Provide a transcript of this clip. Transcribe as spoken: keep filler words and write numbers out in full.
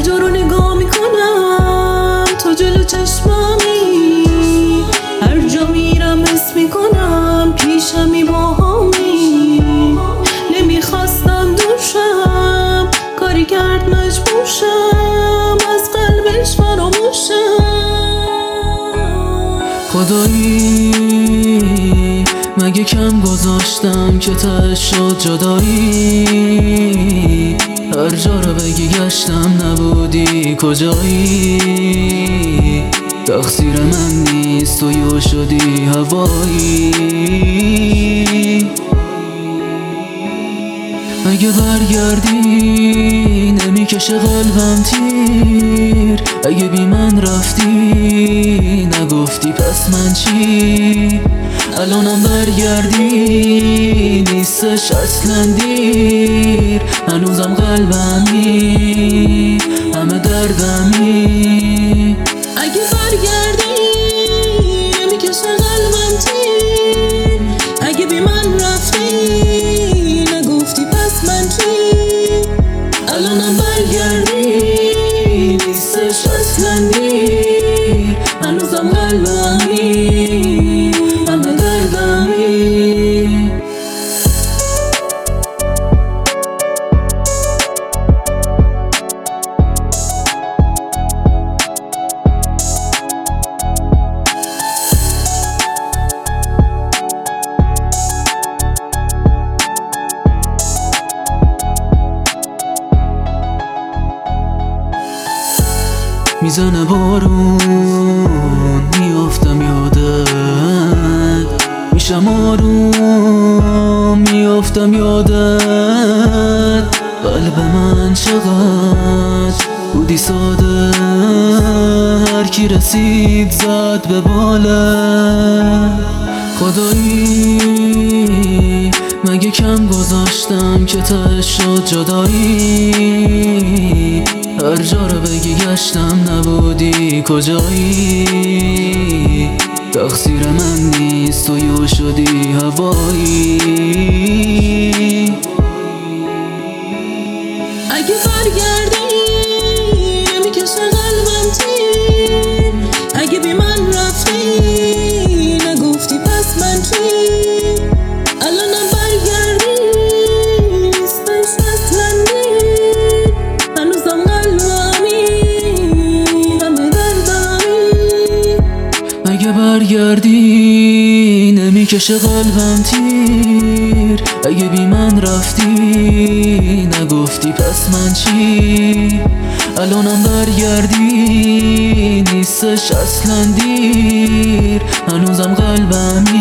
جا رو نگاه میکنم تو جلو چشمامی، هر جا میرم حس میکنم پیشمی باهامی. نمیخواستم دوشم، کاری کرد مجبور شم، از قلبش فراموشم. خدایی مگه کم گذاشتم که تهش شد جدایی؟ هر جا رو بگی گشتم نبودی کجایی؟ تقصیر من نیست تو یو شدی هوایی. اگه برگردی نمیکشه قلبم تیر، اگه بی من رفتی نگفتی پس من چی؟ الانم برگردی نیستش اصلا دیر، هنوزم قلبمی همه دردمی. اگه برگردی نمیکشه قلبم تیر، اگه بی من رفتی نگفتی پس من چی؟ الانم برگردی نیستش اصلا دیر، هنوزم قلبمی همه دردمی. میزنه بارون میافتم یادت، میشم آروم میافتم یادت. قلب من چقدر بودی ساده، هر کی رسید زد به بالت. خدایی مگه کم گذاشتم که تهش شد جدایی؟ هر جا رو بگی گشتم نبودی کجایی؟ تقصیر من نیست تو یو شدی هوایی. اگه برگردی نمیکشه قلبم تیر، اگه بی من رفتی نگفتی پس من چی؟ الانم برگردی نیستش اصلا دیر، هنوزم قلبمی همه دردمی. اگه برگردی نمیکشه قلبم تیر، اگه بی من رفتی نگفتی پس من چی؟ الانم برگردی نیستش اصلا دیر، هنوزم قلبم